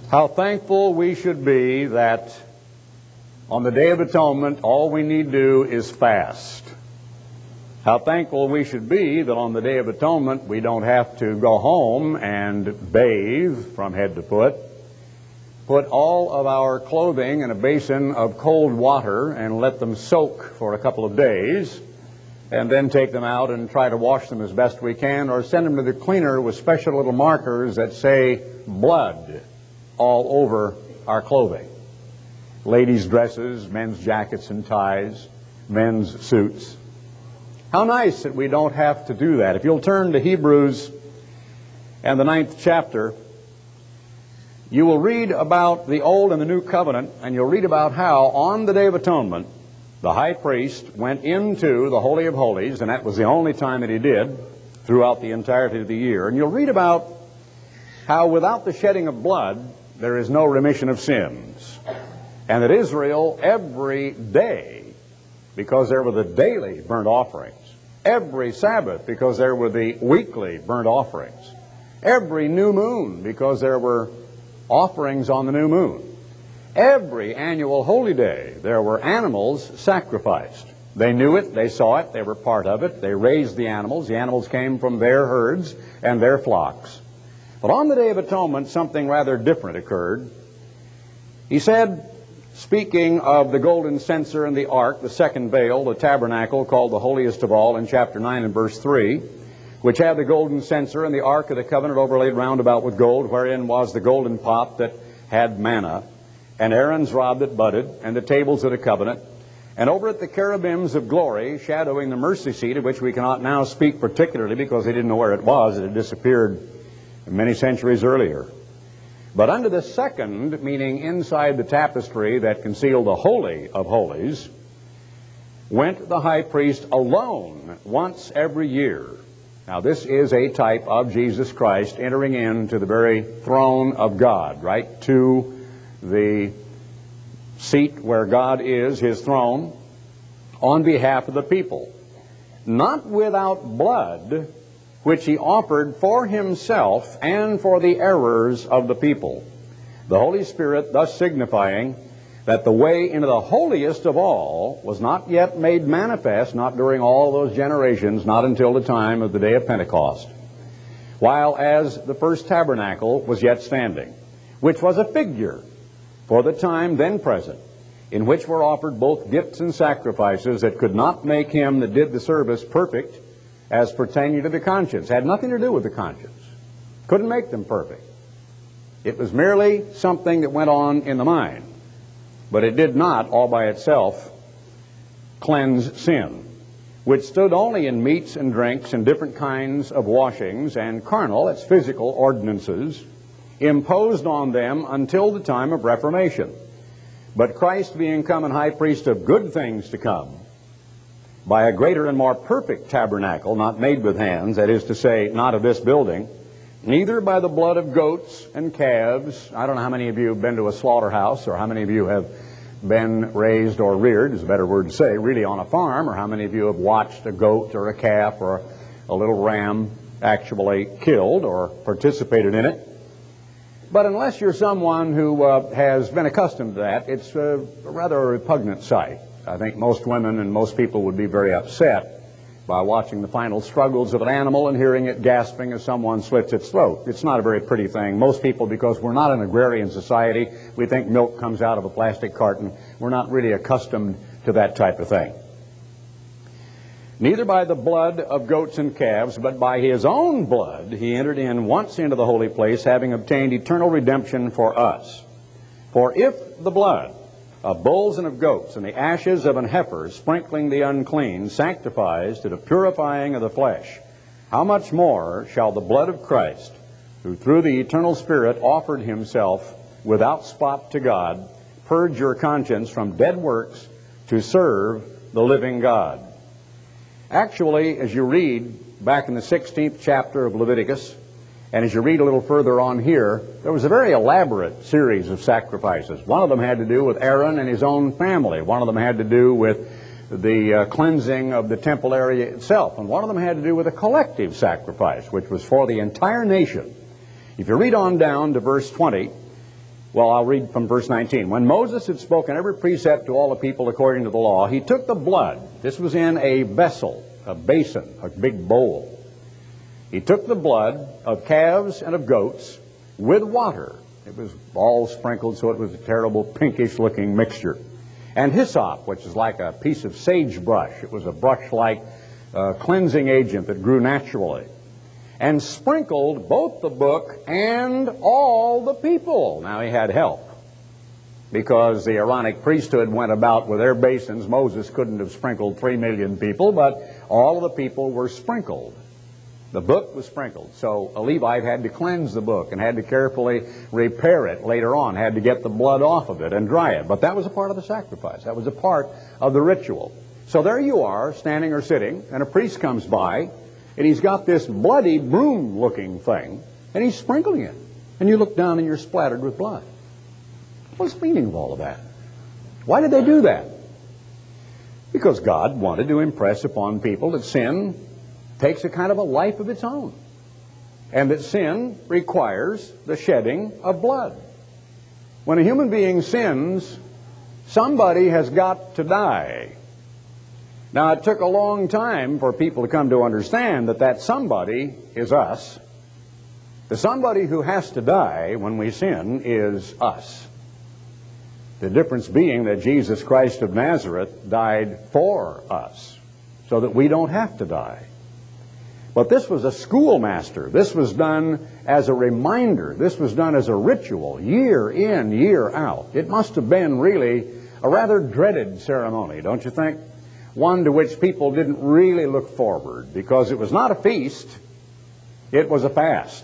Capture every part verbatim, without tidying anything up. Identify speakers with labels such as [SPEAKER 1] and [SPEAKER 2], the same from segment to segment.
[SPEAKER 1] How thankful we should be that on the Day of Atonement, all we need do is fast. How thankful we should be that on the Day of Atonement, we don't have to go home and bathe from head to foot, put all of our clothing in a basin of cold water and let them soak for a couple of days, and then take them out and try to wash them as best we can, or send them to the cleaner with special little markers that say blood all over our clothing. Ladies' dresses, men's jackets and ties, men's suits. How nice that we don't have to do that. If you'll turn to Hebrews and the ninth chapter, you will read about the Old and the New Covenant, and you'll read about how on the Day of Atonement, the high priest went into the Holy of Holies, and that was the only time that he did throughout the entirety of the year. And you'll read about how without the shedding of blood, there is no remission of sins. And that Israel every day, because there were the daily burnt offerings, every Sabbath, because there were the weekly burnt offerings, every new moon, because there were offerings on the new moon, every annual holy day, there were animals sacrificed. They knew it, they saw it, they were part of it, they raised the animals, the animals came from their herds and their flocks. But on the Day of Atonement, something rather different occurred. He said, speaking of the golden censer and the ark, the second veil, the tabernacle called the holiest of all in chapter nine and verse three, which had the golden censer and the ark of the covenant overlaid round about with gold, wherein was the golden pot that had manna, and Aaron's rod that budded, and the tables of the covenant, and over it the cherubims of glory, shadowing the mercy seat, of which we cannot now speak particularly because they didn't know where it was. It had disappeared many centuries earlier. But under the second, meaning inside the tapestry that concealed the Holy of Holies, went the high priest alone once every year. Now this is a type of Jesus Christ entering into the very throne of God, right to the seat where God is, his throne, on behalf of the people. Not without blood, which he offered for himself and for the errors of the people. The Holy Spirit thus signifying that the way into the holiest of all was not yet made manifest, not during all those generations, not until the time of the day of Pentecost, while as the first tabernacle was yet standing, which was a figure for the time then present, in which were offered both gifts and sacrifices that could not make him that did the service perfect, as pertaining to the conscience. Had nothing to do with the conscience. Couldn't make them perfect. It was merely something that went on in the mind. But it did not, all by itself, cleanse sin, which stood only in meats and drinks and different kinds of washings and carnal, that's physical ordinances, imposed on them until the time of Reformation. But Christ being come and high priest of good things to come, by a greater and more perfect tabernacle, not made with hands, that is to say, not of this building, neither by the blood of goats and calves. I don't know how many of you have been to a slaughterhouse, or how many of you have been raised or reared, is a better word to say, really on a farm, or how many of you have watched a goat or a calf or a little ram actually killed or participated in it. But unless you're someone who uh, has been accustomed to that, it's uh, a rather a repugnant sight. I think most women and most people would be very upset by watching the final struggles of an animal and hearing it gasping as someone slits its throat. It's not a very pretty thing. Most people, because we're not an agrarian society, we think milk comes out of a plastic carton. We're not really accustomed to that type of thing. Neither by the blood of goats and calves, but by his own blood he entered in once into the holy place, having obtained eternal redemption for us. For if the blood of bulls and of goats, and the ashes of an heifer, sprinkling the unclean, sanctifies to the purifying of the flesh, how much more shall the blood of Christ, who through the eternal Spirit offered himself without spot to God, purge your conscience from dead works to serve the living God? Actually, as you read back in the sixteenth chapter of Leviticus, and as you read a little further on here, there was a very elaborate series of sacrifices. One of them had to do with Aaron and his own family. One of them had to do with the uh, cleansing of the temple area itself. And one of them had to do with a collective sacrifice, which was for the entire nation. If you read on down to verse twenty, Well, I'll read from verse nineteen. When Moses had spoken every precept to all the people according to the law, he took the blood. This was in a vessel, a basin, a big bowl. He took the blood of calves and of goats with water. It was all sprinkled, so it was a terrible pinkish-looking mixture. And hyssop, which is like a piece of sagebrush. It was a brush-like uh, cleansing agent that grew naturally. And sprinkled both the book and all the people. Now, he had help, because the Aaronic priesthood went about with their basins. Moses couldn't have sprinkled three million people, but all of the people were sprinkled. The book was sprinkled. So a Levite had to cleanse the book and had to carefully repair it later on, had to get the blood off of it and dry it. But that was a part of the sacrifice. That was a part of the ritual. So there you are, standing or sitting, and a priest comes by, and he's got this bloody broom-looking thing, and he's sprinkling it. And you look down and you're splattered with blood. What's the meaning of all of that? Why did they do that? Because God wanted to impress upon people that sin takes a kind of a life of its own, and that sin requires the shedding of blood. When a human being sins, somebody has got to die. Now, it took a long time for people to come to understand that that somebody is us. The somebody who has to die when we sin is us. The difference being that Jesus Christ of Nazareth died for us, so that we don't have to die. But this was a schoolmaster. This was done as a reminder. This was done as a ritual, year in, year out. It must have been really a rather dreaded ceremony, don't you think? One to which people didn't really look forward, because it was not a feast, it was a fast.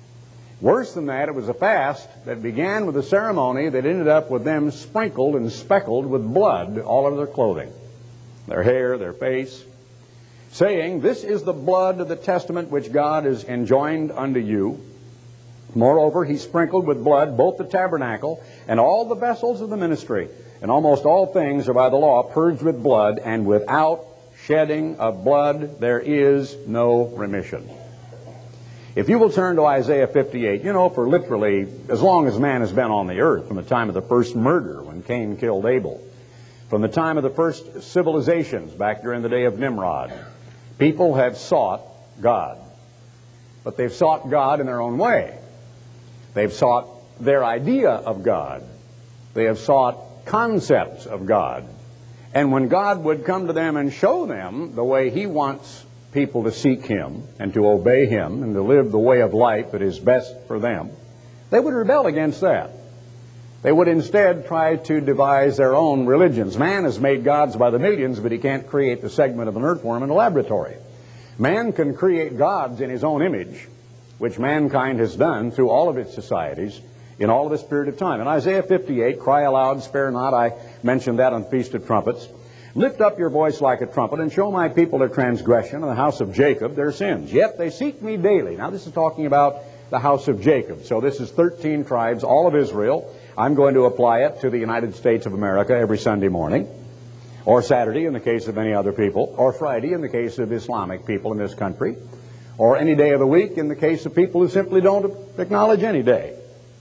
[SPEAKER 1] Worse than that, it was a fast that began with a ceremony that ended up with them sprinkled and speckled with blood all over their clothing, their hair, their face, saying, "This is the blood of the testament which God has enjoined unto you." Moreover, he sprinkled with blood both the tabernacle and all the vessels of the ministry. And almost all things are by the law purged with blood, and without shedding of blood there is no remission. If you will turn to Isaiah fifty-eight, you know, for literally as long as man has been on the earth, from the time of the first murder when Cain killed Abel, from the time of the first civilizations back during the day of Nimrod, people have sought God. But they've sought God in their own way. They've sought their idea of God. They have sought concepts of God. And when God would come to them and show them the way he wants people to seek him and to obey him and to live the way of life that is best for them, they would rebel against that. They would instead try to devise their own religions. Man has made gods by the millions, but he can't create the segment of an earthworm in a laboratory. Man can create gods in his own image, which mankind has done through all of its societies in all of this period of time. In Isaiah fifty-eight, cry aloud, spare not. I mentioned that on Feast of Trumpets. Lift up your voice like a trumpet and show my people their transgression and the house of Jacob their sins. Yet they seek me daily. Now this is talking about the house of Jacob. So this is thirteen tribes, all of Israel. I'm going to apply it to the United States of America every Sunday morning, or Saturday in the case of any other people, or Friday in the case of Islamic people in this country, or any day of the week in the case of people who simply don't acknowledge any day.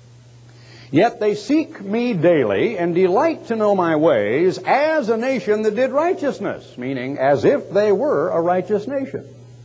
[SPEAKER 1] Yet they seek me daily and delight to know my ways as a nation that did righteousness, meaning as if they were a righteous nation.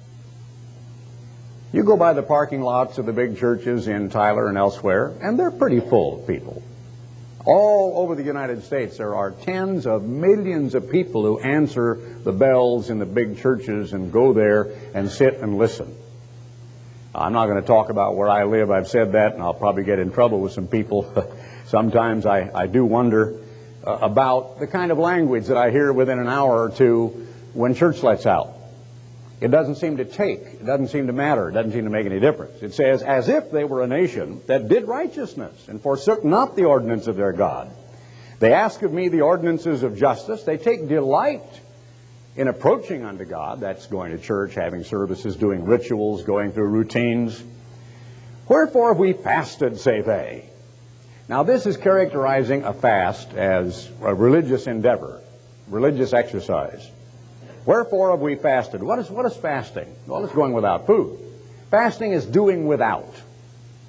[SPEAKER 1] You go by the parking lots of the big churches in Tyler and elsewhere, and they're pretty full of people. All over the United States, there are tens of millions of people who answer the bells in the big churches and go there and sit and listen. I'm not going to talk about where I live. I've said that, and I'll probably get in trouble with some people. Sometimes I, I do wonder uh, about the kind of language that I hear within an hour or two when church lets out. It doesn't seem to take. It doesn't seem to matter. It doesn't seem to make any difference. It says, as if they were a nation that did righteousness and forsook not the ordinance of their God. They ask of me the ordinances of justice. They take delight in approaching unto God. That's going to church, having services, doing rituals, going through routines. Wherefore have we fasted, say they. Now this is characterizing a fast as a religious endeavor, religious exercise. Wherefore have we fasted? What is, what is fasting? Well, it's going without food. Fasting is doing without.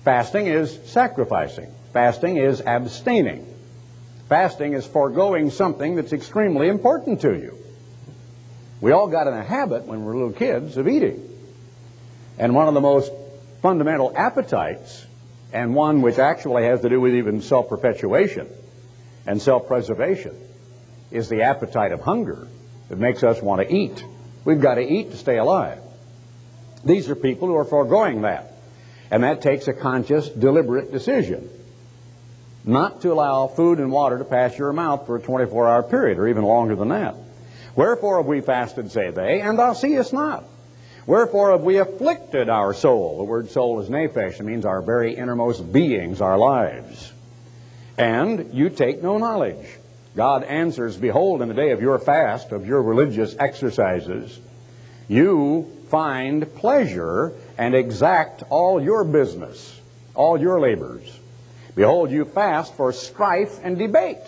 [SPEAKER 1] Fasting is sacrificing. Fasting is abstaining. Fasting is foregoing something that's extremely important to you. We all got in a habit when we were little kids of eating. And one of the most fundamental appetites, and one which actually has to do with even self-perpetuation and self-preservation, is the appetite of hunger that makes us want to eat. We've got to eat to stay alive. These are people who are foregoing that. And that takes a conscious, deliberate decision not to allow food and water to pass your mouth for a twenty-four hour period, or even longer than that. Wherefore have we fasted, say they, and thou seest not. Wherefore have we afflicted our soul. The word soul is nephesh. It means our very innermost beings, our lives. And you take no knowledge. God answers, behold, in the day of your fast, of your religious exercises, you find pleasure and exact all your business, all your labors. Behold, you fast for strife and debate.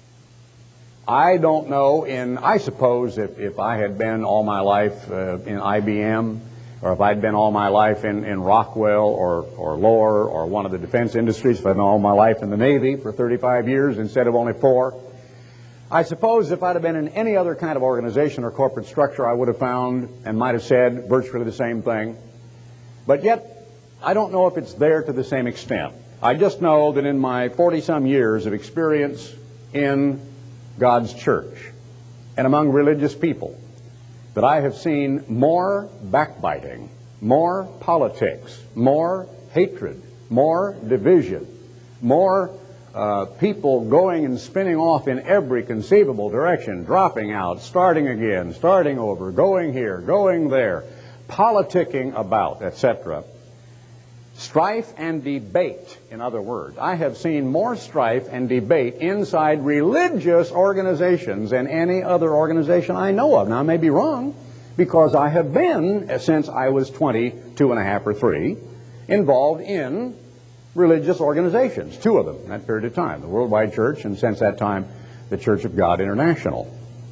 [SPEAKER 1] I don't know, in, I suppose if, if I had been all my life uh, in I B M, or if I'd been all my life in, in Rockwell or, or Lohr or one of the defense industries, if I'd been all my life in the Navy for thirty-five years instead of only four, I suppose if I'd have been in any other kind of organization or corporate structure, I would have found and might have said virtually the same thing. But yet, I don't know if it's there to the same extent. I just know that in my forty-some years of experience in God's church and among religious people, that I have seen more backbiting, more politics, more hatred, more division, more uh, people going and spinning off in every conceivable direction, dropping out, starting again, starting over, going here, going there, politicking about, et cetera. Strife and debate, in other words. I have seen more strife and debate inside religious organizations than any other organization I know of. Now, I may be wrong, because I have been, since I was twenty-two and a half or three, involved in religious organizations, two of them in that period of time, the Worldwide Church, and since that time, the Church of God International.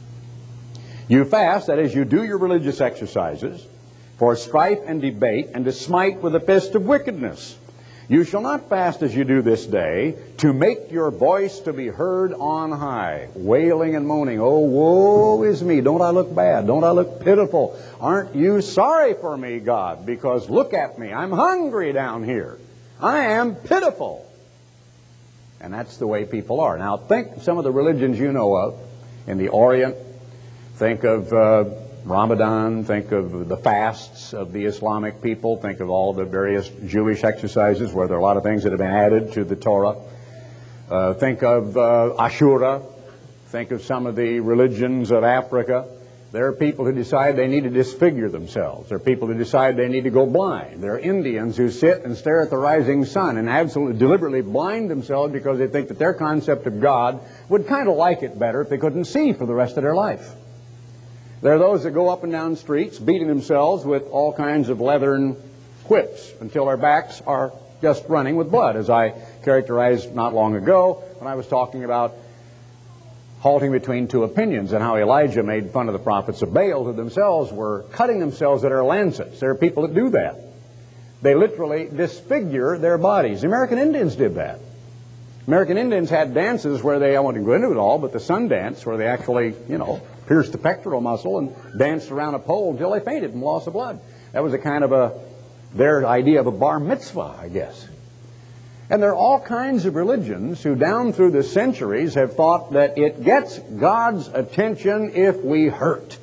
[SPEAKER 1] You fast, that is, you do your religious exercises, for strife and debate, and to smite with the fist of wickedness. You shall not fast as you do this day, to make your voice to be heard on high, wailing and moaning, oh, woe is me, don't I look bad, don't I look pitiful, aren't you sorry for me, God, because look at me, I'm hungry down here, I am pitiful. And that's the way people are. Now think of some of the religions you know of in the Orient. Think of uh, Ramadan, think of the fasts of the Islamic people, think of all the various Jewish exercises where there are a lot of things that have been added to the Torah. Uh, think of uh, Ashura, think of some of the religions of Africa. There are people who decide they need to disfigure themselves. There are people who decide they need to go blind. There are Indians who sit and stare at the rising sun and absolutely deliberately blind themselves because they think that their concept of God would kind of like it better if they couldn't see for the rest of their life. There are those that go up and down streets beating themselves with all kinds of leathern whips until their backs are just running with blood, as I characterized not long ago when I was talking about halting between two opinions and how Elijah made fun of the prophets of Baal who themselves were cutting themselves with their lancets. There are people that do that. They literally disfigure their bodies. The American Indians did that. American Indians had dances where they, I won't go into it all, but the sun dance where they actually, you know, pierced the pectoral muscle and danced around a pole until they fainted from loss of blood. That was a kind of a, their idea of a bar mitzvah, I guess. And there are all kinds of religions who down through the centuries have thought that it gets God's attention if we hurt.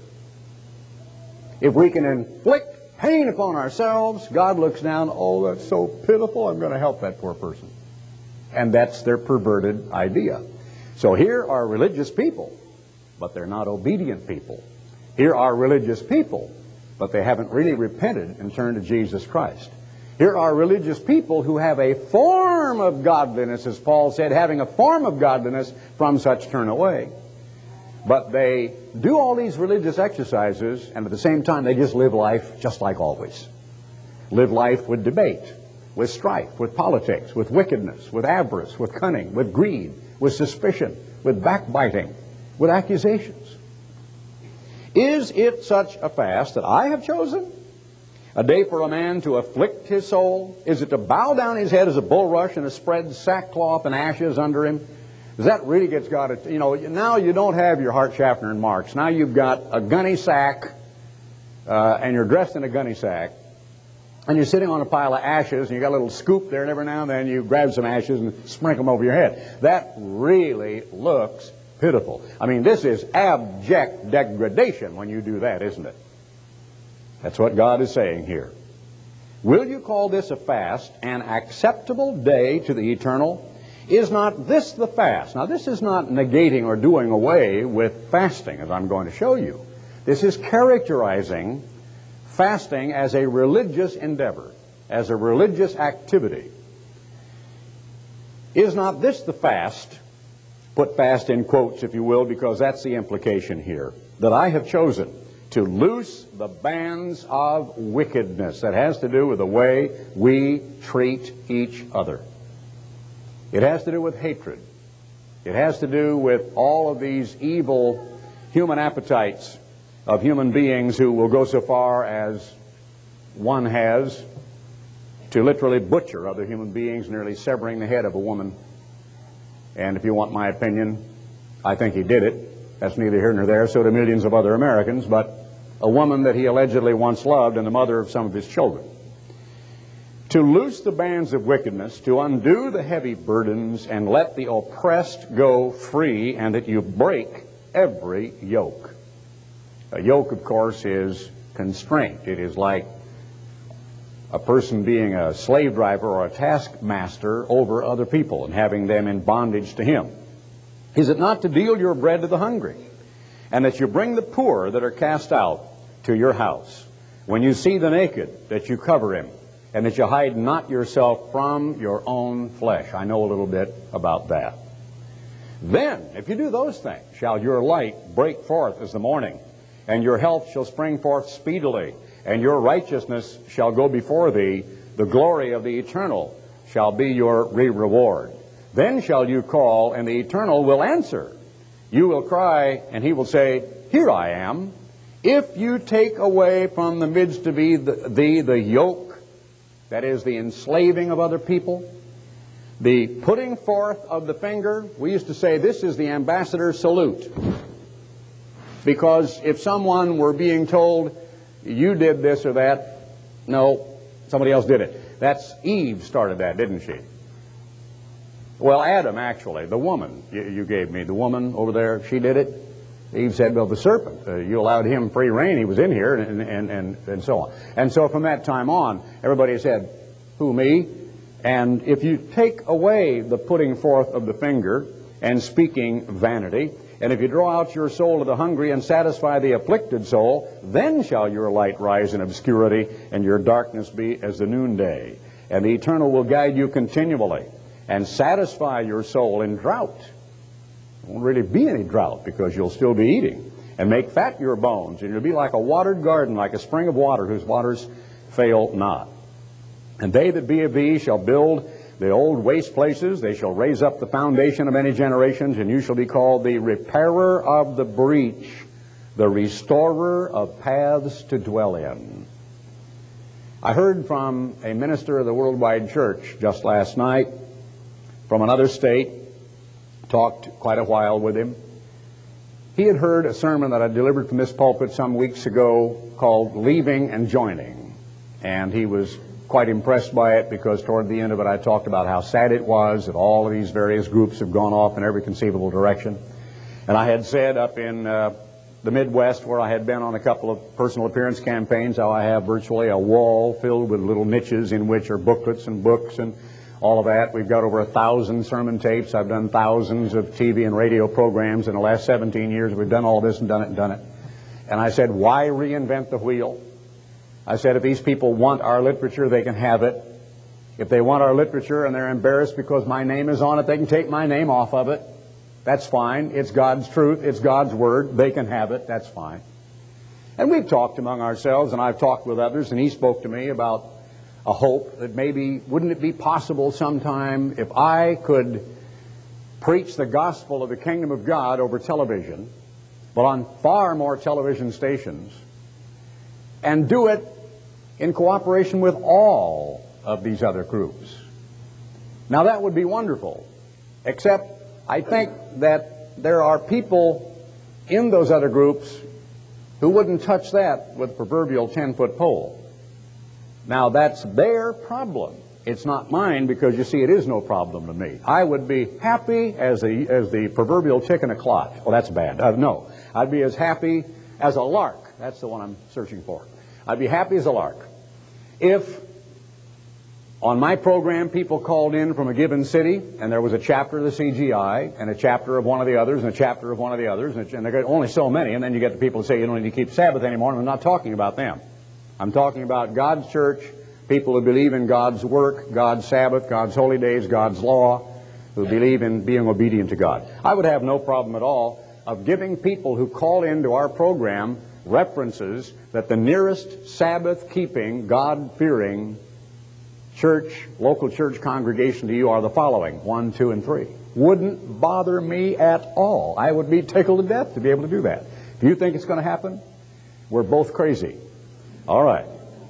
[SPEAKER 1] If we can inflict pain upon ourselves, God looks down, oh, that's so pitiful, I'm going to help that poor person. And that's their perverted idea. So here are religious people, but they're not obedient people. Here are religious people, but they haven't really repented and turned to Jesus Christ. Here are religious people who have a form of godliness, as Paul said, having a form of godliness, from such turn away. But they do all these religious exercises, and at the same time they just live life just like always. Live life with debate, with strife, with politics, with wickedness, with avarice, with cunning, with greed, with suspicion, with backbiting, with accusations. Is it such a fast that I have chosen? A day for a man to afflict his soul? Is it to bow down his head as a bulrush and to spread sackcloth and ashes under him? Does that really get God? You know, now you don't have your Hart, Schaffner, and Marx. Now you've got a gunny sack, uh, and you're dressed in a gunny sack, and you're sitting on a pile of ashes, and you got a little scoop there, and every now and then you grab some ashes and sprinkle them over your head. That really looks pitiful. I mean, this is abject degradation when you do that, isn't it? That's what God is saying here. Will you call this a fast, an acceptable day to the eternal? Is not this the fast? Now, this is not negating or doing away with fasting, as I'm going to show you. This is characterizing fasting as a religious endeavor, as a religious activity. Is not this the fast, put fast in quotes if you will, because that's the implication here, that I have chosen to loose the bands of wickedness? That has to do with the way we treat each other. It has to do with hatred. It has to do with all of these evil human appetites of human beings who will go so far as one has to literally butcher other human beings, nearly severing the head of a woman. And if you want my opinion, I think he did it. That's neither here nor there. So do millions of other Americans. But a woman that he allegedly once loved and the mother of some of his children. To loose the bands of wickedness, to undo the heavy burdens, and let the oppressed go free, and that you break every yoke. A yoke, of course, is constraint. It is like a person being a slave driver or a taskmaster over other people and having them in bondage to him. Is it not to deal your bread to the hungry, and that you bring the poor that are cast out to your house? When you see the naked, that you cover him, and that you hide not yourself from your own flesh. I know a little bit about that. Then, if you do those things, shall your light break forth as the morning, and your health shall spring forth speedily, and your righteousness shall go before thee. The glory of the eternal shall be your reward. Then shall you call, and the eternal will answer. You will cry, and he will say, Here I am. If you take away from the midst of thee the, the, the yoke, that is the enslaving of other people, the putting forth of the finger. We used to say this is the ambassador's salute. Because if someone were being told, you did this or that, no, somebody else did it. That's Eve started that, didn't she? Well, Adam, actually, the woman you, you gave me, the woman over there, she did it. Eve said, well, the serpent, uh, you allowed him free reign. He was in here, and, and, and, and so on. And so from that time on, everybody said, who, me? And if you take away the putting forth of the finger and speaking vanity, and if you draw out your soul to the hungry and satisfy the afflicted soul, then shall your light rise in obscurity and your darkness be as the noonday. And the eternal will guide you continually and satisfy your soul in drought. There won't really be any drought because you'll still be eating, and make fat your bones, and you'll be like a watered garden, like a spring of water whose waters fail not. And they that be of thee shall build the old waste places, they shall raise up the foundation of many generations, and you shall be called the repairer of the breach, the restorer of paths to dwell in. I heard from a minister of the Worldwide Church just last night from another state. Talked quite a while with him. He had heard a sermon that I delivered from this pulpit some weeks ago called Leaving and Joining. And he was quite impressed by it because toward the end of it I talked about how sad it was that all of these various groups have gone off in every conceivable direction. And I had said up in uh, the Midwest, where I had been on a couple of personal appearance campaigns, how I have virtually a wall filled with little niches in which are booklets and books and all of that. We've got over a thousand sermon tapes. I've done thousands of T V and radio programs in the last seventeen years. We've done all this and done it and done it. And I said, why reinvent the wheel? I said, if these people want our literature, they can have it. If they want our literature and they're embarrassed because my name is on it, they can take my name off of it. That's fine. It's God's truth. It's God's word. They can have it. That's fine. And we've talked among ourselves, and I've talked with others, and he spoke to me about a hope that maybe, wouldn't it be possible sometime if I could preach the gospel of the kingdom of God over television, but on far more television stations, and do it in cooperation with all of these other groups. Now that would be wonderful, except I think that there are people in those other groups who wouldn't touch that with a proverbial ten-foot pole. Now that's their problem. It's not mine, because you see, it is no problem to me. I would be happy as the, as the proverbial chick in a clot. Well, that's bad. Uh, no, I'd be as happy as a lark. That's the one I'm searching for. I'd be happy as a lark if on my program people called in from a given city and there was a chapter of the C G I and a chapter of one of the others and a chapter of one of the others, and, and there are only so many, and then you get the people who say you don't need to keep Sabbath anymore, and I'm not talking about them. I'm talking about God's church, people who believe in God's work, God's Sabbath, God's holy days, God's law, who believe in being obedient to God. I would have no problem at all of giving people who call into our program references that the nearest Sabbath-keeping, God-fearing church, local church congregation to you are the following, one, two, and three. Wouldn't bother me at all. I would be tickled to death to be able to do that. If you think it's going to happen, we're both crazy. All right.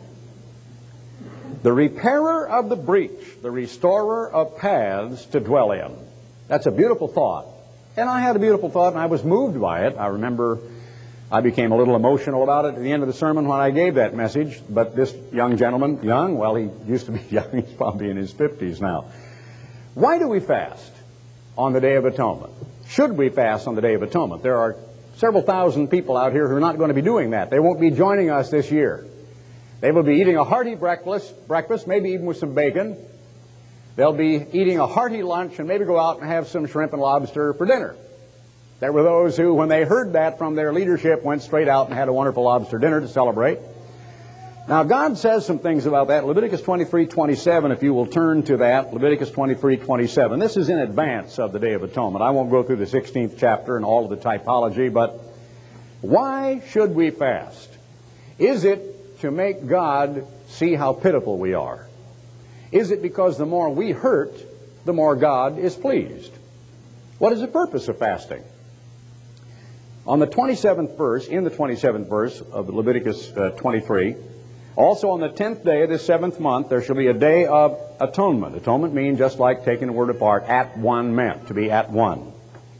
[SPEAKER 1] The repairer of the breach, the restorer of paths to dwell in. That's a beautiful thought. And I had a beautiful thought, and I was moved by it. I remember I became a little emotional about it at the end of the sermon when I gave that message. But this young gentleman, young, well, he used to be young, he's probably in his fifties now. Why do we fast on the Day of Atonement? Should we fast on the Day of Atonement? There are several thousand people out here who are not going to be doing that. They won't be joining us this year. They will be eating a hearty breakfast, breakfast, maybe even with some bacon. They'll be eating a hearty lunch and maybe go out and have some shrimp and lobster for dinner. There were those who, when they heard that from their leadership, went straight out and had a wonderful lobster dinner to celebrate. Now, God says some things about that. Leviticus twenty-three twenty-seven, if you will turn to that, Leviticus twenty-three twenty-seven. This is in advance of the Day of Atonement. I won't go through the sixteenth chapter and all of the typology, but why should we fast? Is it to make God see how pitiful we are? Is it because the more we hurt, the more God is pleased? What is the purpose of fasting? On the twenty-seventh verse, in the twenty-seventh verse of Leviticus uh, twenty-three, also on the tenth day of this seventh month, there shall be a day of atonement. Atonement means, just like taking the word apart, at one meant, to be at one.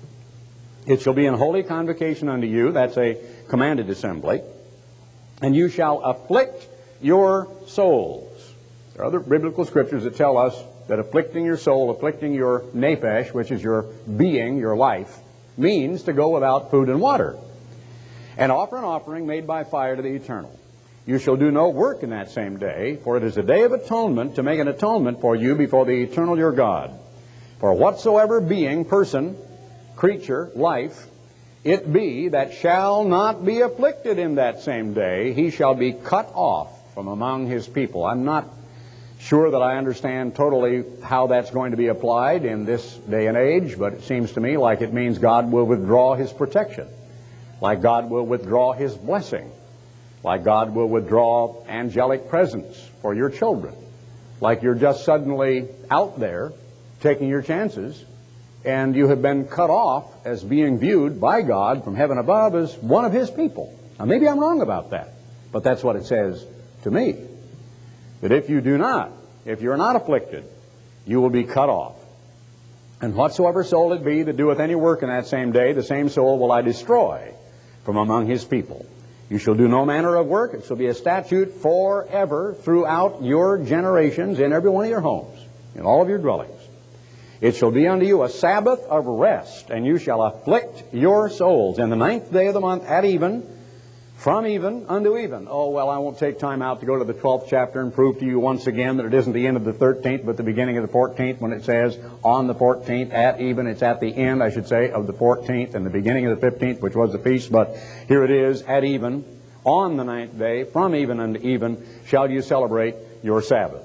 [SPEAKER 1] It shall be in holy convocation unto you, that's a commanded assembly, and you shall afflict your souls. There are other biblical scriptures that tell us that afflicting your soul, afflicting your nephesh, which is your being, your life, means to go without food and water, and offer an offering made by fire to the eternal. You shall do no work in that same day, for it is a day of atonement, to make an atonement for you before the eternal your God. For whatsoever being, person, creature, life, it be that shall not be afflicted in that same day, he shall be cut off from among his people. I'm not sure that I understand totally how that's going to be applied in this day and age, but it seems to me like it means God will withdraw his protection, like God will withdraw his blessing, like God will withdraw angelic presence for your children, like you're just suddenly out there taking your chances, and you have been cut off as being viewed by God from heaven above as one of his people. Now, maybe I'm wrong about that, but that's what it says to me. That if you do not, if you're not afflicted, you will be cut off. And whatsoever soul it be that doeth any work in that same day, the same soul will I destroy from among his people. You shall do no manner of work. It shall be a statute forever throughout your generations in every one of your homes, in all of your dwellings. It shall be unto you a Sabbath of rest, and you shall afflict your souls. In the ninth day of the month at even, from even unto even. Oh, well, I won't take time out to go to the twelfth chapter and prove to you once again that it isn't the end of the thirteenth, but the beginning of the fourteenth, when it says on the fourteenth, at even. It's at the end, I should say, of the fourteenth and the beginning of the fifteenth, which was the feast. But here it is, at even, on the ninth day, from even unto even, shall you celebrate your Sabbath.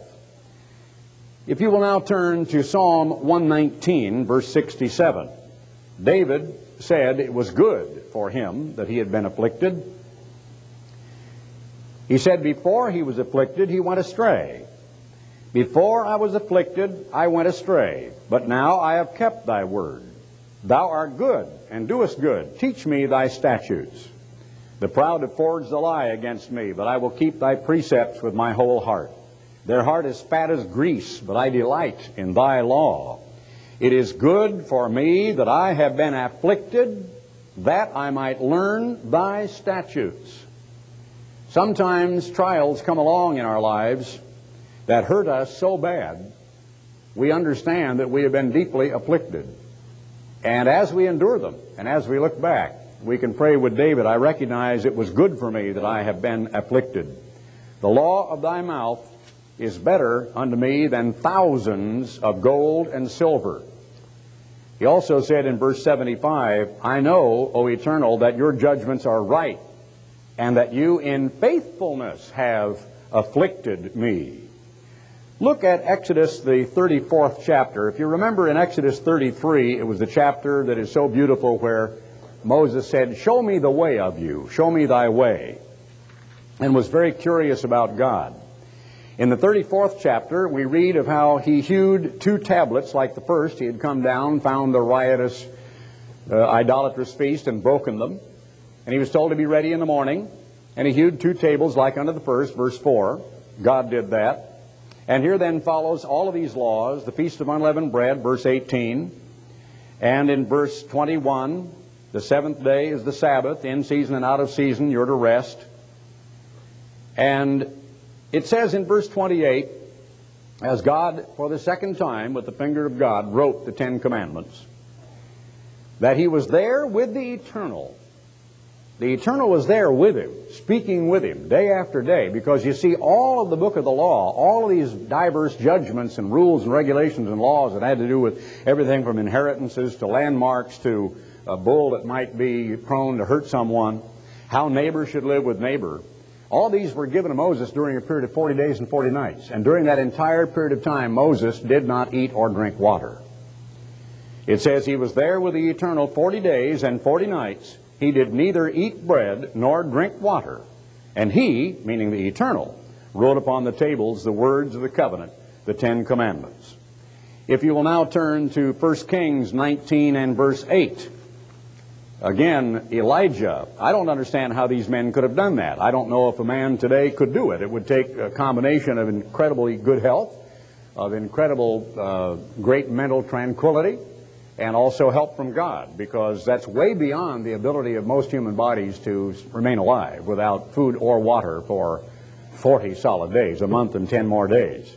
[SPEAKER 1] If you will now turn to Psalm one nineteen, verse sixty-seven. David said it was good for him that he had been afflicted. He said, before he was afflicted, he went astray. Before I was afflicted, I went astray. But now I have kept thy word. Thou art good, and doest good. Teach me thy statutes. The proud have forged a lie against me, but I will keep thy precepts with my whole heart. Their heart is fat as grease, but I delight in thy law. It is good for me that I have been afflicted, that I might learn thy statutes. Sometimes trials come along in our lives that hurt us so bad, we understand that we have been deeply afflicted. And as we endure them, and as we look back, we can pray with David, I recognize it was good for me that I have been afflicted. The law of thy mouth is better unto me than thousands of gold and silver. He also said in verse seventy-five, I know, O Eternal, that your judgments are right, and that you in faithfulness have afflicted me. Look at Exodus, the thirty-fourth chapter. If you remember in Exodus thirty-three, it was the chapter that is so beautiful where Moses said, show me the way of you, show me thy way, and was very curious about God. In the thirty-fourth chapter, we read of how he hewed two tablets like the first. He had come down, found the riotous, uh, idolatrous feast and broken them. And he was told to be ready in the morning. And he hewed two tables like unto the first, verse four. God did that. And here then follows all of these laws, the Feast of Unleavened Bread, verse eighteen. And in verse twenty-one, the seventh day is the Sabbath, in season and out of season, you're to rest. And it says in verse twenty-eight, as God, for the second time, with the finger of God, wrote the Ten Commandments, that he was there with the Eternal. The Eternal was there with him, speaking with him day after day, because you see all of the book of the law, all of these diverse judgments and rules and regulations and laws that had to do with everything from inheritances to landmarks to a bull that might be prone to hurt someone, how neighbor should live with neighbor. All these were given to Moses during a period of forty days and forty nights. And during that entire period of time, Moses did not eat or drink water. It says he was there with the Eternal forty days and forty nights. He did neither eat bread nor drink water. And he, meaning the Eternal, wrote upon the tables the words of the covenant, the Ten Commandments. If you will now turn to First Kings nineteen and verse eight. Again, Elijah. I don't understand how these men could have done that. I don't know if a man today could do it. It would take a combination of incredibly good health, of incredible uh, great mental tranquility, and also help from God, because that's way beyond the ability of most human bodies to remain alive without food or water for forty solid days, a month and ten more days.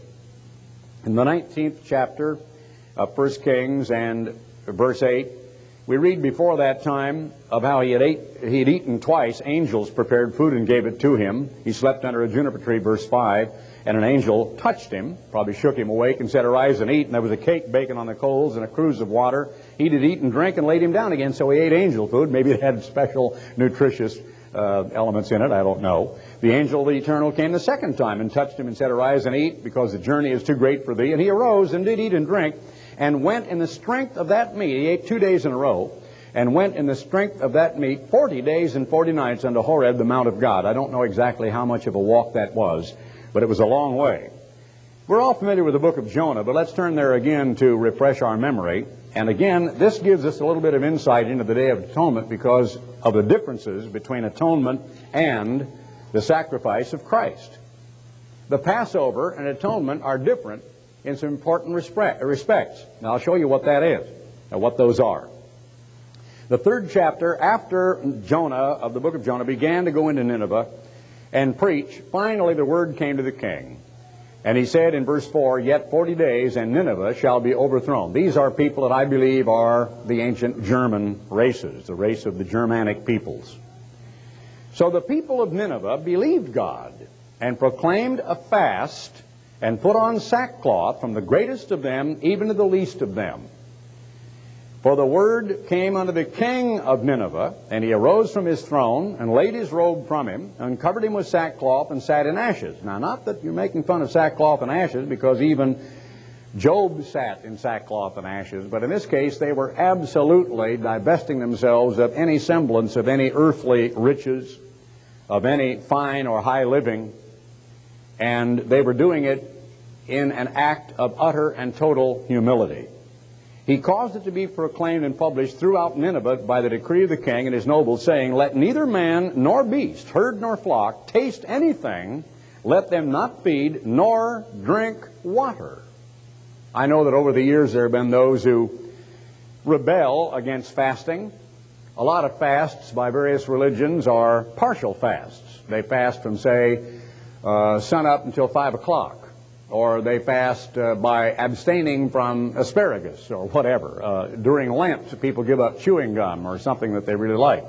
[SPEAKER 1] In the nineteenth chapter of First Kings and verse eight, we read before that time of how he had, ate, he had eaten twice. Angels prepared food and gave it to him. He slept under a juniper tree, verse five, and an angel touched him, probably shook him awake, and said, arise and eat. And there was a cake baking on the coals and a cruse of water. He did eat and drink and laid him down again, so he ate angel food. Maybe it had special nutritious uh, elements in it, I don't know. The angel of the Eternal came the second time and touched him and said, arise and eat, because the journey is too great for thee. And he arose and did eat and drink, and went in the strength of that meat. He ate two days in a row, and went in the strength of that meat forty days and forty nights unto Horeb, the Mount of God. I don't know exactly how much of a walk that was, but it was a long way. We're all familiar with the book of Jonah, but let's turn there again to refresh our memory. And again, this gives us a little bit of insight into the Day of Atonement because of the differences between atonement and the sacrifice of Christ. The Passover and atonement are different in some important respects. Now, I'll show you what that is, and what those are. The third chapter, after Jonah, of the book of Jonah, began to go into Nineveh and preach, finally the word came to the king. And he said in verse four, yet forty days, and Nineveh shall be overthrown. These are people that I believe are the ancient German races, the race of the Germanic peoples. So the people of Nineveh believed God and proclaimed a fast and put on sackcloth, from the greatest of them even to the least of them. For the word came unto the king of Nineveh, and he arose from his throne, and laid his robe from him, and covered him with sackcloth, and sat in ashes. Now, not that you're making fun of sackcloth and ashes, because even Job sat in sackcloth and ashes, but in this case they were absolutely divesting themselves of any semblance of any earthly riches, of any fine or high living, and they were doing it in an act of utter and total humility. He caused it to be proclaimed and published throughout Nineveh by the decree of the king and his nobles, saying, Let neither man nor beast, herd nor flock, taste anything, let them not feed nor drink water. I know that over the years there have been those who rebel against fasting. A lot of fasts by various religions are partial fasts. They fast from, say, uh, sun up until five o'clock. Or they fast uh, by abstaining from asparagus or whatever. Uh, during Lent, people give up chewing gum or something that they really like.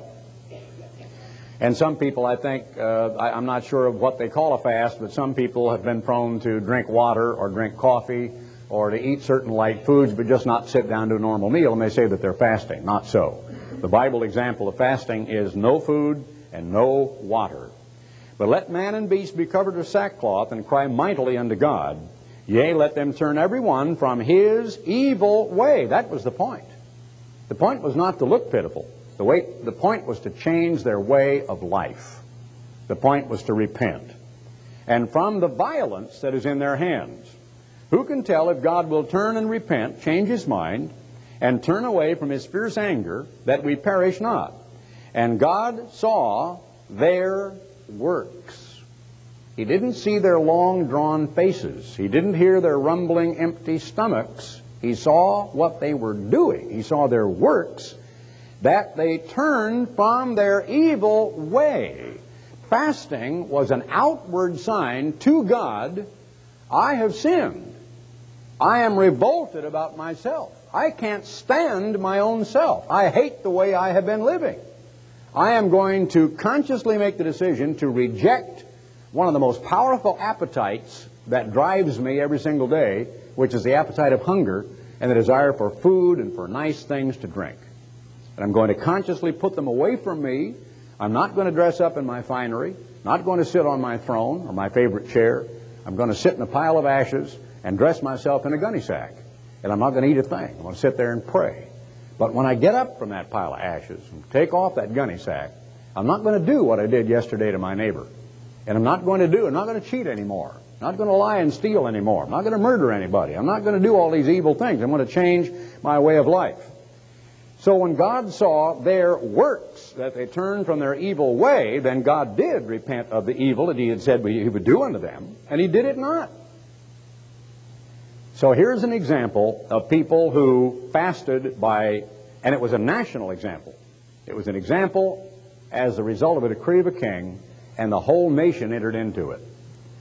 [SPEAKER 1] And some people, I think, uh, I, I'm not sure of what they call a fast, but some people have been prone to drink water or drink coffee or to eat certain light foods, but just not sit down to a normal meal, and they say that they're fasting. Not so. The Bible example of fasting is no food and no water. But let man and beast be covered with sackcloth and cry mightily unto God. Yea, let them turn every one from his evil way. That was the point. The point was not to look pitiful. The, way, the point was to change their way of life. The point was to repent. And from the violence that is in their hands. Who can tell if God will turn and repent, change his mind, and turn away from his fierce anger, that we perish not? And God saw their works. He didn't see their long-drawn faces. He didn't hear their rumbling, empty stomachs. He saw what they were doing. He saw their works, that they turned from their evil way. Fasting was an outward sign to God, I have sinned. I am revolted about myself. I can't stand my own self. I hate the way I have been living. I am going to consciously make the decision to reject one of the most powerful appetites that drives me every single day, which is the appetite of hunger and the desire for food and for nice things to drink. And I'm going to consciously put them away from me. I'm not going to dress up in my finery, not going to sit on my throne or my favorite chair. I'm going to sit in a pile of ashes and dress myself in a gunny sack. And I'm not going to eat a thing. I'm going to sit there and pray. But when I get up from that pile of ashes and take off that gunny sack, I'm not going to do what I did yesterday to my neighbor. And I'm not going to do, I'm not going to cheat anymore. I'm not going to lie and steal anymore. I'm not going to murder anybody. I'm not going to do all these evil things. I'm going to change my way of life. So when God saw their works, that they turned from their evil way, then God did repent of the evil that he had said he would do unto them, and he did it not. So here's an example of people who fasted by, and it was a national example. It was an example as a result of a decree of a king, and the whole nation entered into it.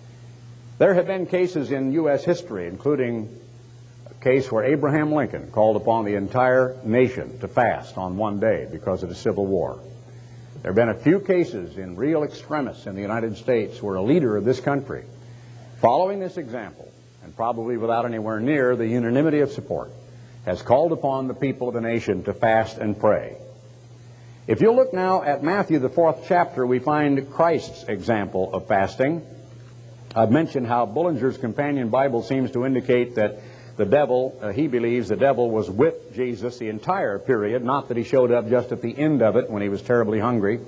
[SPEAKER 1] There have been cases in U S history, including a case where Abraham Lincoln called upon the entire nation to fast on one day because of the Civil War. There have been a few cases in real extremis in the United States where a leader of this country, following this example, and probably without anywhere near the unanimity of support, has called upon the people of the nation to fast and pray. If you look now at Matthew, the fourth chapter, we find Christ's example of fasting. I've mentioned how Bullinger's Companion Bible seems to indicate that the devil, uh, he believes the devil was with Jesus the entire period, not that he showed up just at the end of it when he was terribly hungry.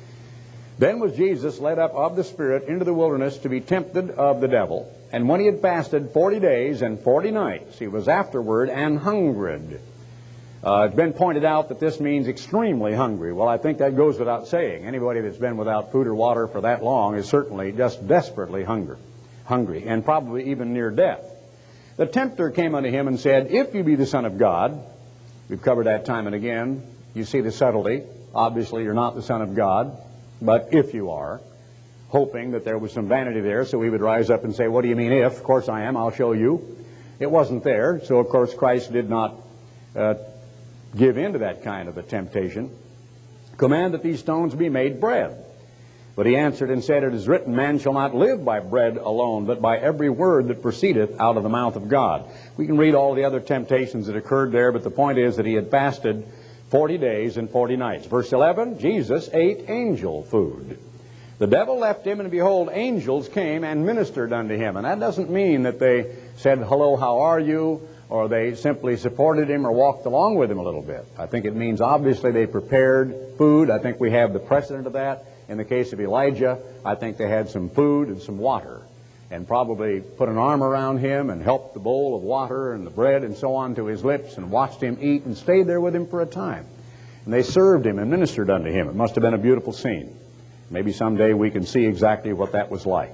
[SPEAKER 1] Then was Jesus led up of the Spirit into the wilderness to be tempted of the devil. And when he had fasted forty days and forty nights, he was afterward an hungered. Uh, it's been pointed out that this means extremely hungry. Well, I think that goes without saying. Anybody that's been without food or water for that long is certainly just desperately hungry, hungry, and probably even near death. The tempter came unto him and said, If you be the Son of God, we've covered that time and again. You see the subtlety. Obviously, you're not the Son of God, but if you are, hoping that there was some vanity there, so he would rise up and say, What do you mean if? Of course I am, I'll show you. It wasn't there, so of course Christ did not uh, give in to that kind of a temptation. Command that these stones be made bread. But he answered and said, It is written, Man shall not live by bread alone, but by every word that proceedeth out of the mouth of God. We can read all the other temptations that occurred there, but the point is that he had fasted forty days and forty nights. Verse eleven, Jesus ate angel food. The devil left him, and behold, angels came and ministered unto him. And that doesn't mean that they said, Hello, how are you? Or they simply supported him or walked along with him a little bit. I think it means obviously they prepared food. I think we have the precedent of that. In the case of Elijah, I think they had some food and some water. and probably put an arm around him and helped the bowl of water and the bread and so on to his lips and watched him eat and stayed there with him for a time. And they served him and ministered unto him. It must have been a beautiful scene. Maybe someday we can see exactly what that was like.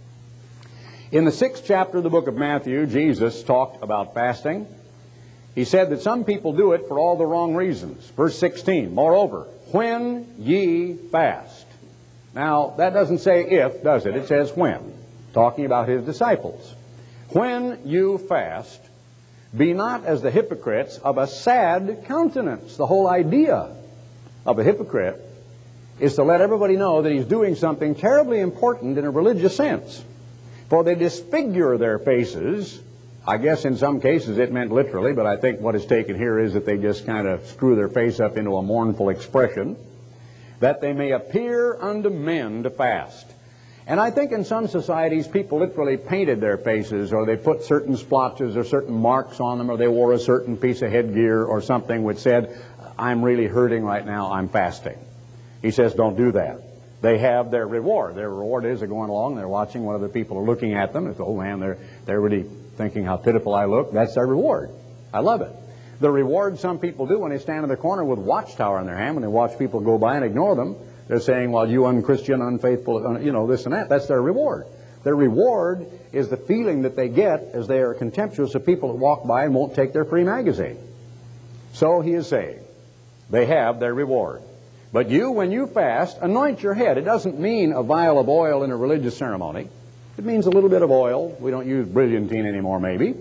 [SPEAKER 1] In the sixth chapter of the book of Matthew, Jesus talked about fasting. He said that some people do it for all the wrong reasons. Verse sixteen, moreover, when ye fast. Now, that doesn't say if, does it? It says when, talking about his disciples. When you fast, be not as the hypocrites of a sad countenance. The whole idea of a hypocrite is to let everybody know that he's doing something terribly important in a religious sense. For they disfigure their faces. I guess in some cases it meant literally, but I think what is taken here is that they just kind of screw their face up into a mournful expression, that they may appear unto men to fast. And I think in some societies people literally painted their faces, or they put certain splotches or certain marks on them, or they wore a certain piece of headgear or something which said, I'm really hurting right now, I'm fasting. He says, don't do that. They have their reward. Their reward is they're going along, they're watching what other people are looking at them. It's, oh man, they're, they're really thinking how pitiful I look. That's their reward. I love it. The reward some people do when they stand in the corner with a watchtower in their hand, when they watch people go by and ignore them, they're saying, well, you unchristian, unfaithful, you know, this and that. That's their reward. Their reward is the feeling that they get as they are contemptuous of people that walk by and won't take their free magazine. So he is saying, they have their reward. But you, when you fast, anoint your head. It doesn't mean a vial of oil in a religious ceremony. It means a little bit of oil. We don't use brilliantine anymore, maybe.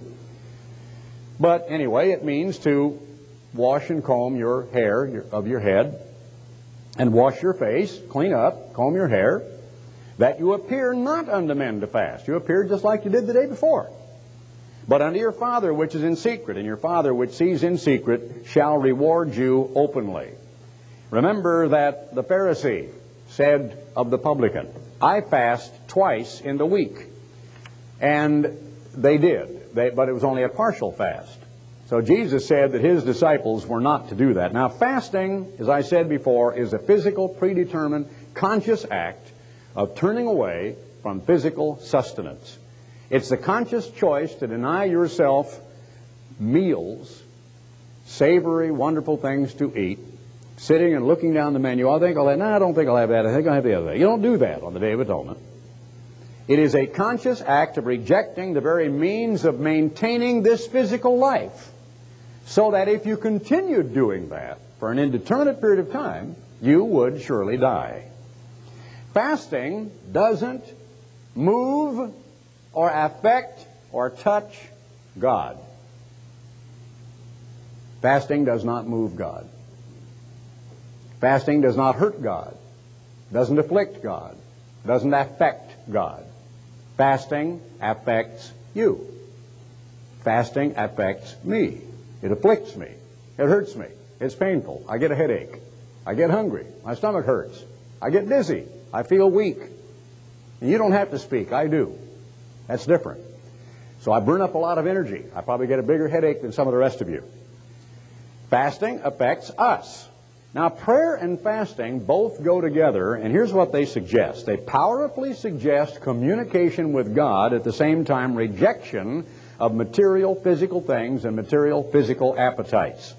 [SPEAKER 1] But anyway, it means to wash and comb your hair your, of your head, and wash your face, clean up, comb your hair, that you appear not unto men to fast. You appear just like you did the day before. But unto your Father which is in secret, and your Father which sees in secret shall reward you openly. Remember that the Pharisee said of the publican, I fast twice in the week. And they did, they, but it was only a partial fast. So Jesus said that his disciples were not to do that. Now, fasting, as I said before, is a physical, predetermined, conscious act of turning away from physical sustenance. It's the conscious choice to deny yourself meals, savory, wonderful things to eat, sitting and looking down the menu. I think I'll have, no, I don't think I'll have that. I think I'll have the other thing. You don't do that on the Day of Atonement. It is a conscious act of rejecting the very means of maintaining this physical life, so that if you continued doing that for an indeterminate period of time, you would surely die. Fasting doesn't move or affect or touch God. Fasting does not move God. Fasting does not hurt God, doesn't afflict God, doesn't affect God. Fasting affects you. Fasting affects me. It afflicts me. It hurts me. It's painful. I get a headache. I get hungry. My stomach hurts. I get dizzy. I feel weak. And you don't have to speak. I do. That's different. So I burn up a lot of energy. I probably get a bigger headache than some of the rest of you. Fasting affects us. Now, prayer and fasting both go together, and here's what they suggest. They powerfully suggest communication with God, at the same time rejection of material physical things and material physical appetites.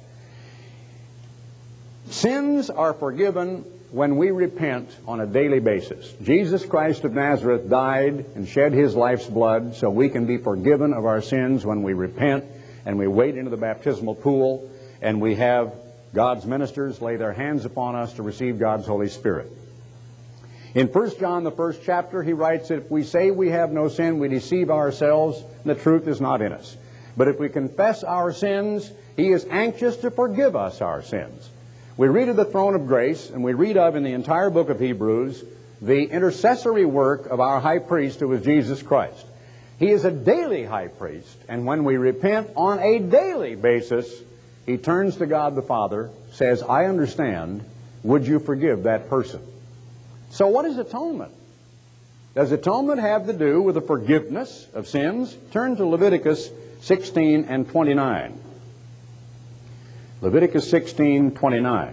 [SPEAKER 1] Sins are forgiven when we repent on a daily basis. Jesus Christ of Nazareth died and shed his life's blood so we can be forgiven of our sins when we repent and we wade into the baptismal pool and we have God's ministers lay their hands upon us to receive God's Holy Spirit. In First John, the first chapter, he writes that if we say we have no sin, we deceive ourselves, and the truth is not in us. But if we confess our sins, he is anxious to forgive us our sins. We read of the throne of grace, and we read of in the entire book of Hebrews the intercessory work of our high priest, who is Jesus Christ. He is a daily high priest, and when we repent on a daily basis, he turns to God the Father, says, I understand, would you forgive that person? So what is atonement? Does atonement have to do with the forgiveness of sins? Turn to Leviticus sixteen and twenty-nine. Leviticus sixteen, twenty-nine.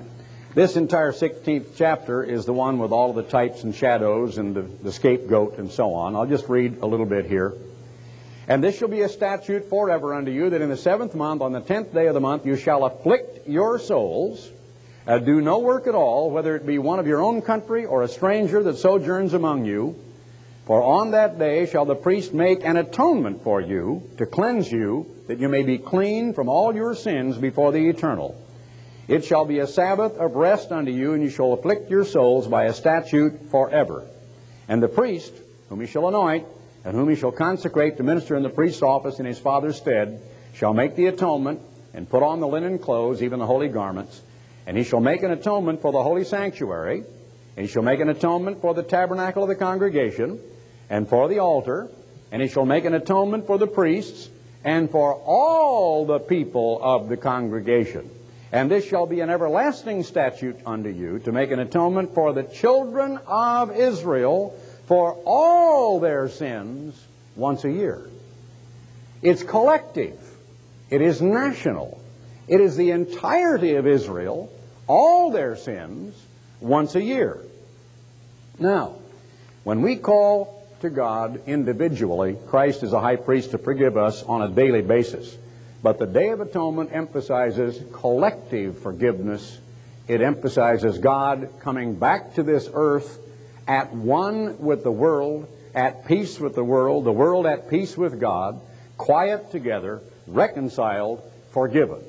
[SPEAKER 1] This entire sixteenth chapter is the one with all of the types and shadows and the, the scapegoat and so on. I'll just read a little bit here. And this shall be a statute forever unto you, that in the seventh month, on the tenth day of the month, you shall afflict your souls, uh, do no work at all, whether it be one of your own country or a stranger that sojourns among you. For on that day shall the priest make an atonement for you, to cleanse you, that you may be clean from all your sins before the Eternal. It shall be a Sabbath of rest unto you, and you shall afflict your souls by a statute forever. And the priest, whom he shall anoint, and whom he shall consecrate to minister in the priest's office in his father's stead, shall make the atonement, and put on the linen clothes, even the holy garments. And he shall make an atonement for the holy sanctuary, and he shall make an atonement for the tabernacle of the congregation, and for the altar, and he shall make an atonement for the priests, and for all the people of the congregation. And this shall be an everlasting statute unto you, to make an atonement for the children of Israel for all their sins once a year. It's collective. It is national. It is the entirety of Israel, all their sins, once a year. Now, when we call to God individually, Christ is a high priest to forgive us on a daily basis. But the Day of Atonement emphasizes collective forgiveness. It emphasizes God coming back to this earth at one with the world, at peace with the world, the world at peace with God, quiet together, reconciled, forgiven.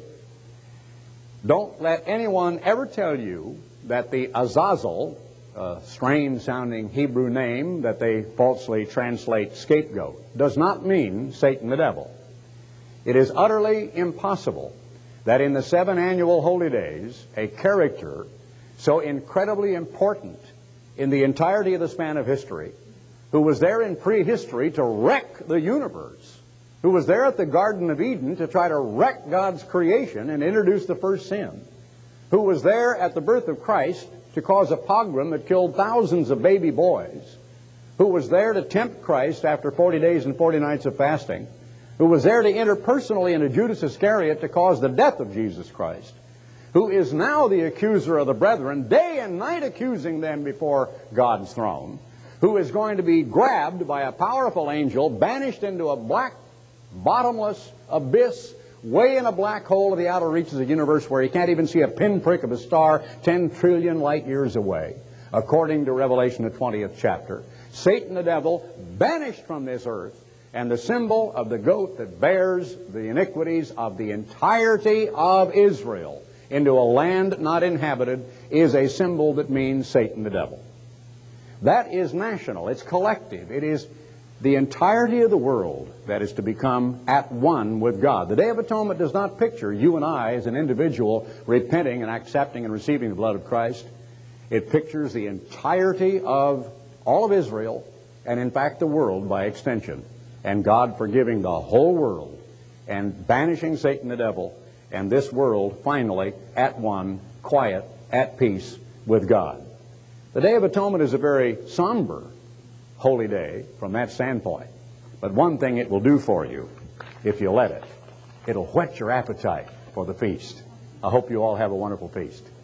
[SPEAKER 1] Don't let anyone ever tell you that the Azazel, a strange-sounding Hebrew name that they falsely translate scapegoat, does not mean Satan the devil. It is utterly impossible that in the seven annual holy days, a character so incredibly important in the entirety of the span of history, who was there in prehistory to wreck the universe, who was there at the Garden of Eden to try to wreck God's creation and introduce the first sin, who was there at the birth of Christ to cause a pogrom that killed thousands of baby boys, who was there to tempt Christ after forty days and forty nights of fasting, who was there to enter personally into Judas Iscariot to cause the death of Jesus Christ, who is now the accuser of the brethren, day and night accusing them before God's throne, who is going to be grabbed by a powerful angel, banished into a black, bottomless abyss, way in a black hole of the outer reaches of the universe where he can't even see a pinprick of a star ten trillion light years away, according to Revelation, the twentieth chapter. Satan the devil, banished from this earth, and the symbol of the goat that bears the iniquities of the entirety of Israel into a land not inhabited is a symbol that means Satan the devil. That is national. It's collective. It is the entirety of the world that is to become at one with God. The Day of Atonement does not picture you and I as an individual repenting and accepting and receiving the blood of Christ. It pictures the entirety of all of Israel, and in fact the world by extension, and God forgiving the whole world and banishing Satan the devil, and this world finally at one, quiet, at peace with God. The Day of Atonement is a very somber holy day from that standpoint. But one thing it will do for you, if you let it, it'll whet your appetite for the feast. I hope you all have a wonderful feast.